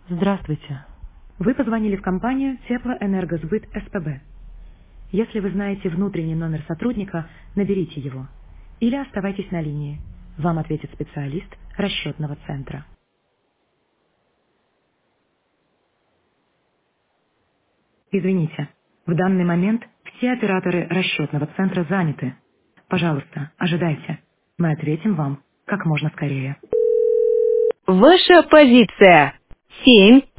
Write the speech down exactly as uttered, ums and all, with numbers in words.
Здравствуйте. Вы позвонили в компанию Теплоэнергосбыт СПБ. Если вы знаете внутренний номер сотрудника, наберите его. Или оставайтесь на линии. Вам ответит специалист расчетного центра. Извините, в данный момент все операторы расчетного центра заняты. Пожалуйста, ожидайте. Мы ответим вам как можно скорее. Ваша позиция. Семь.